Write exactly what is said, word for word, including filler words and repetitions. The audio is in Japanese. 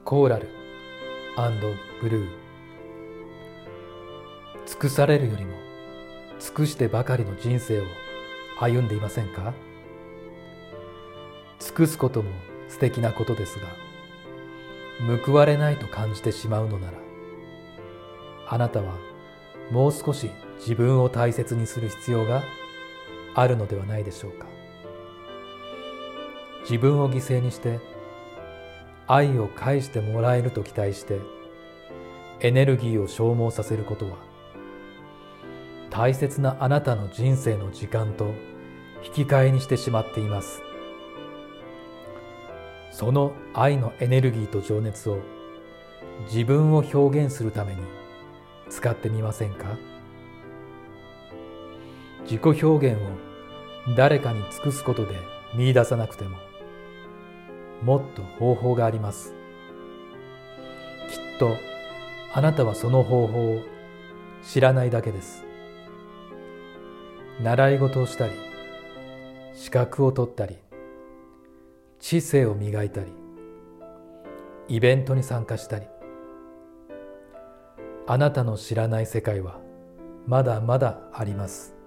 コーラル&ブルー。尽くされるよりも尽くしてばかりの人生を歩んでいませんか？尽くすことも素敵なことですが、報われないと感じてしまうのなら、あなたはもう少し自分を大切にする必要があるのではないでしょうか。自分を犠牲にして愛を返してもらえると期待してエネルギーを消耗させることは、大切なあなたの人生の時間と引き換えにしてしまっています。その愛のエネルギーと情熱を自分を表現するために使ってみませんか？自己表現を誰かに尽くすことで見出さなくても、もっと方法があります。きっとあなたはその方法を知らないだけです。習い事をしたり、資格を取ったり、知性を磨いたり、イベントに参加したり、あなたの知らない世界はまだまだあります。